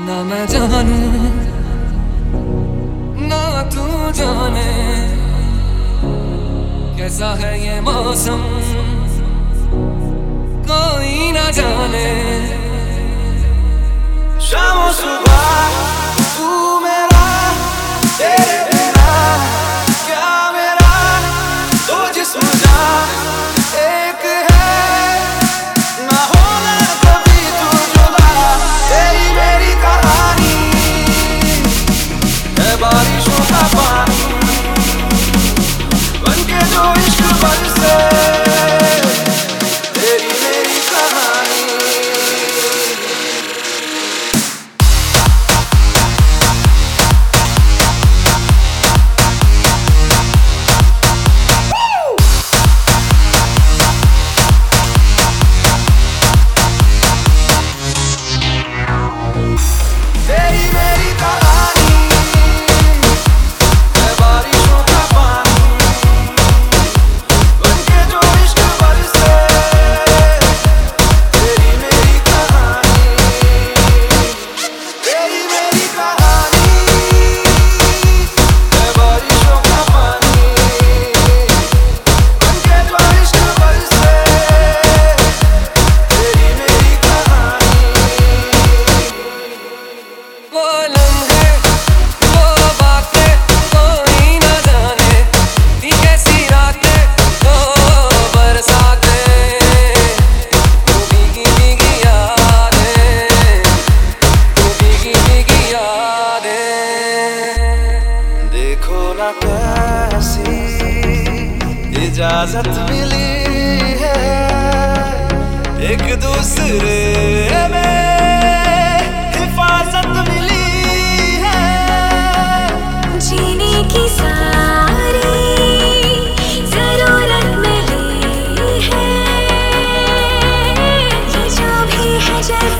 ना मैं जानूं ना तू जाने कैसा है ये मौसम, कोई ना जाने। शाम सुबह तू मेरा, तेरे बिना क्या मेरा, दो जिस्म जान एक है, ना होना कभी तू जुदा। तेरी मेरी कहानी है बारिशों का पानी, बनके जो इश्क बरसे तेरी मेरी कहानी। कैसी इजाजत मिली है एक दूसरे में, हिफाजत मिली है, जीने की सारी जरूरत मिली है, ये जो भी है